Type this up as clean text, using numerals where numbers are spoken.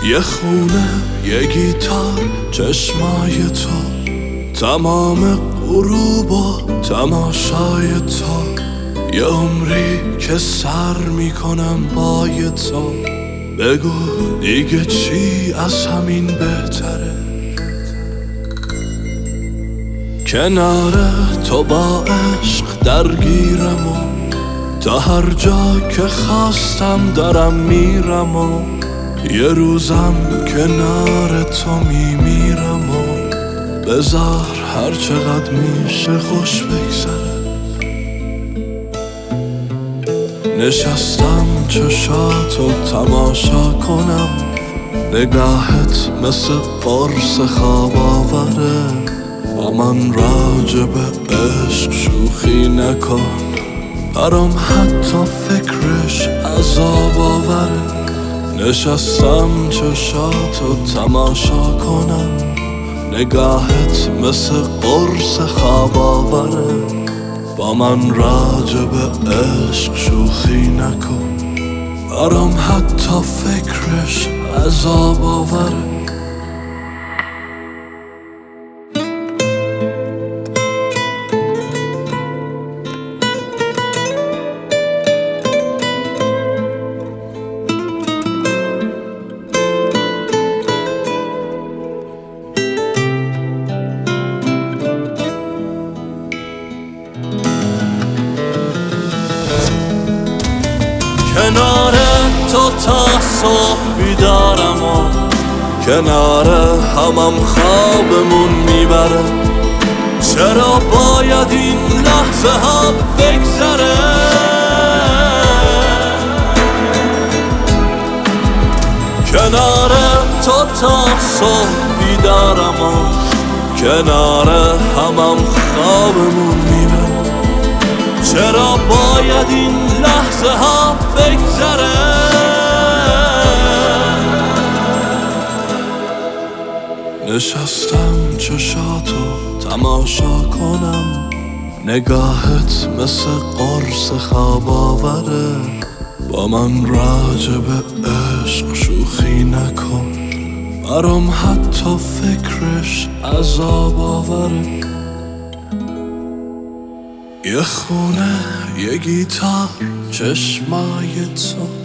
یه خونه، یه گیتار، چشمای تو، تمام غروب و تماشای تو، یه عمری که سر میکنم با تو. بگو دیگه چی از همین بهتره؟ کنار تو با عشق درگیرم و تا هر جا که خواستم دارم میرم و یه روزم کنار تو میمیرم و بذار هر چقدر میشه خوش بگذره. نشستم چشاتو تماشا کنم، نگاهت مثل قرص خواب آوره. با من راجع به عشق شوخی نکن، برام حتی فکرش عذاب آوره. نشستم چشاتو تماشا کنم، نگاهت مثل قرص خواب آوره. با من راجع به عشق شوخی نکن، برام حتی فکرش عذاب آوره. کنار تو تا صبح بیدارم و کنار همم خوابمون میبره. چرا باید این لحظه ها بگذره؟ کنار تو تا صبح بیدارم و کنار همم خوابمون میبره. چرا باید این لحظه ها بگذره؟ نشستم چشاتو تماشا کنم، نگاهت مثل قرص خواب آوره. با من راجع به عشق شوخی نکن، برام حتی فکرش عذاب آوره. یه خونه، یه گیتار، چشمای تو،